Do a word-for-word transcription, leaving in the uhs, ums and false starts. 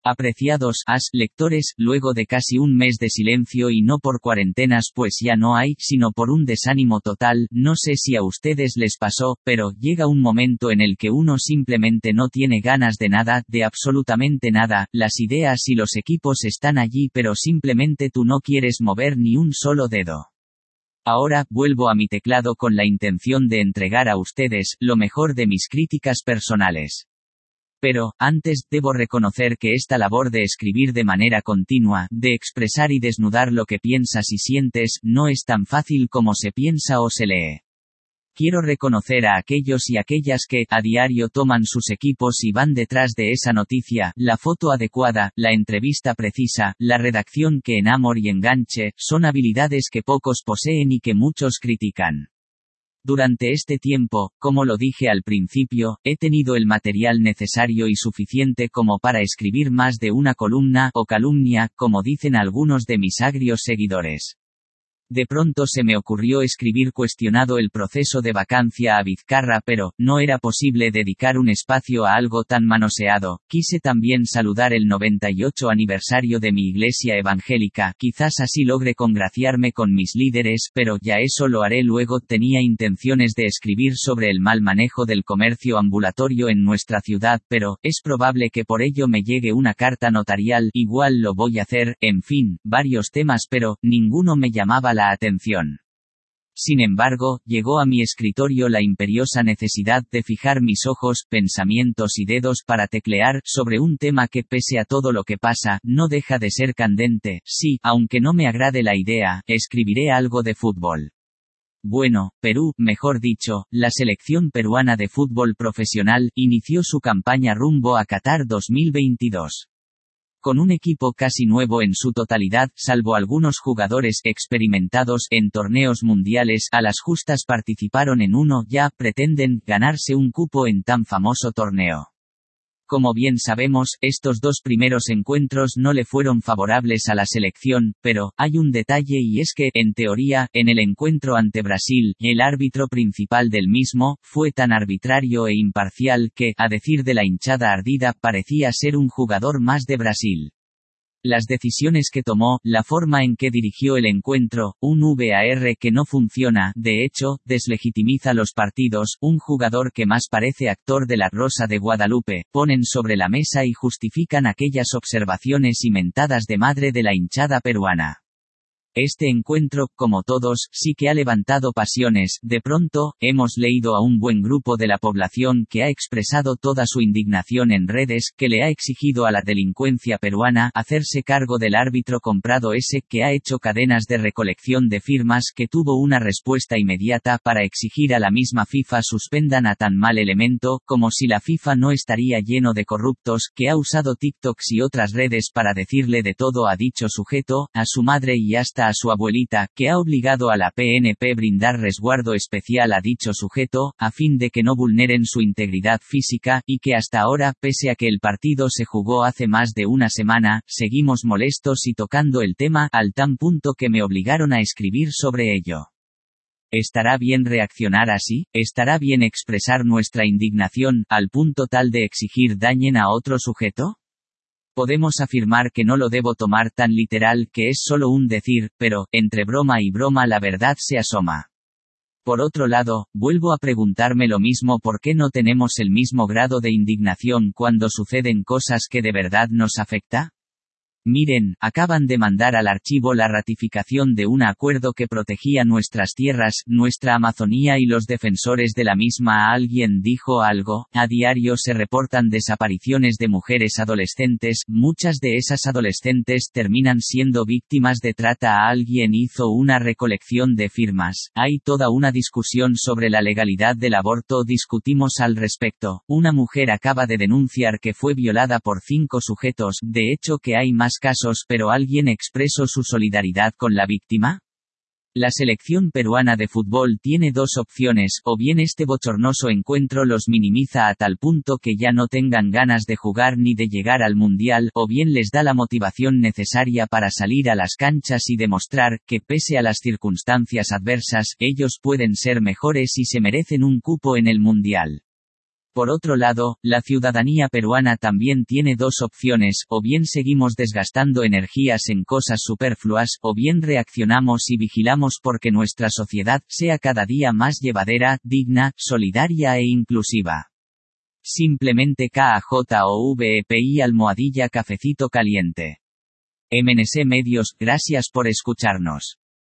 Apreciados as lectores, luego de casi un mes de silencio y no por cuarentenas pues ya no hay, sino por un desánimo total, no sé si a ustedes les pasó, pero llega un momento en el que uno simplemente no tiene ganas de nada, de absolutamente nada, las ideas y los equipos están allí pero simplemente tú no quieres mover ni un solo dedo. Ahora, vuelvo a mi teclado con la intención de entregar a ustedes lo mejor de mis críticas personales. Pero, antes, debo reconocer que esta labor de escribir de manera continua, de expresar y desnudar lo que piensas y sientes, no es tan fácil como se piensa o se lee. Quiero reconocer a aquellos y aquellas que, a diario toman sus equipos y van detrás de esa noticia, la foto adecuada, la entrevista precisa, la redacción que enamore y enganche, son habilidades que pocos poseen y que muchos critican. Durante este tiempo, como lo dije al principio, he tenido el material necesario y suficiente como para escribir más de una columna, o calumnia, como dicen algunos de mis agrios seguidores. De pronto se me ocurrió escribir cuestionado el proceso de vacancia a Vizcarra, pero no era posible dedicar un espacio a algo tan manoseado. Quise también saludar el noventa y ocho aniversario de mi iglesia evangélica, quizás así logre congraciarme con mis líderes, pero ya eso lo haré luego. Tenía intenciones de escribir sobre el mal manejo del comercio ambulatorio en nuestra ciudad, pero es probable que por ello me llegue una carta notarial, igual lo voy a hacer, en fin, varios temas, pero ninguno me llamaba la atención. Sin embargo, llegó a mi escritorio la imperiosa necesidad de fijar mis ojos, pensamientos y dedos para teclear sobre un tema que, pese a todo lo que pasa, no deja de ser candente. Sí, aunque no me agrade la idea, escribiré algo de fútbol. Bueno, Perú, mejor dicho, la selección peruana de fútbol profesional, inició su campaña rumbo a Qatar dos mil veintidós. Con un equipo casi nuevo en su totalidad, salvo algunos jugadores experimentados en torneos mundiales, a las justas participaron en uno, ya pretenden ganarse un cupo en tan famoso torneo. Como bien sabemos, estos dos primeros encuentros no le fueron favorables a la selección, pero hay un detalle y es que, en teoría, en el encuentro ante Brasil, el árbitro principal del mismo, fue tan arbitrario e imparcial que, a decir de la hinchada ardida, parecía ser un jugador más de Brasil. Las decisiones que tomó, la forma en que dirigió el encuentro, un V A R que no funciona, de hecho, deslegitimiza los partidos, un jugador que más parece actor de La Rosa de Guadalupe, ponen sobre la mesa y justifican aquellas observaciones y mentadas de madre de la hinchada peruana. Este encuentro, como todos, sí que ha levantado pasiones. De pronto, hemos leído a un buen grupo de la población que ha expresado toda su indignación en redes, que le ha exigido a la delincuencia peruana hacerse cargo del árbitro comprado ese, que ha hecho cadenas de recolección de firmas, que tuvo una respuesta inmediata para exigir a la misma FIFA suspendan a tan mal elemento, como si la FIFA no estaría lleno de corruptos, que ha usado TikToks y otras redes para decirle de todo a dicho sujeto, a su madre y hasta a su abuelita, que ha obligado a la P N P brindar resguardo especial a dicho sujeto, a fin de que no vulneren su integridad física, y que hasta ahora, pese a que el partido se jugó hace más de una semana, seguimos molestos y tocando el tema, al tan punto que me obligaron a escribir sobre ello. ¿Estará bien reaccionar así? ¿Estará bien expresar nuestra indignación, al punto tal de exigir dañen a otro sujeto? Podemos afirmar que no lo debo tomar tan literal, que es solo un decir, pero, entre broma y broma la verdad se asoma. Por otro lado, vuelvo a preguntarme lo mismo: ¿por qué no tenemos el mismo grado de indignación cuando suceden cosas que de verdad nos afecta? Miren, acaban de mandar al archivo la ratificación de un acuerdo que protegía nuestras tierras, nuestra Amazonía y los defensores de la misma. ¿Alguien dijo algo? A diario se reportan desapariciones de mujeres adolescentes, muchas de esas adolescentes terminan siendo víctimas de trata. ¿Alguien hizo una recolección de firmas? Hay toda una discusión sobre la legalidad del aborto, discutimos al respecto. Una mujer acaba de denunciar que fue violada por cinco sujetos, de hecho que hay más casos, pero ¿alguien expresó su solidaridad con la víctima? La selección peruana de fútbol tiene dos opciones: o bien este bochornoso encuentro los minimiza a tal punto que ya no tengan ganas de jugar ni de llegar al mundial, o bien les da la motivación necesaria para salir a las canchas y demostrar que, pese a las circunstancias adversas, ellos pueden ser mejores y se merecen un cupo en el mundial. Por otro lado, la ciudadanía peruana también tiene dos opciones: o bien seguimos desgastando energías en cosas superfluas, o bien reaccionamos y vigilamos porque nuestra sociedad sea cada día más llevadera, digna, solidaria e inclusiva. Simplemente K A J O V E P I almohadilla cafecito caliente. M N C Medios, gracias por escucharnos.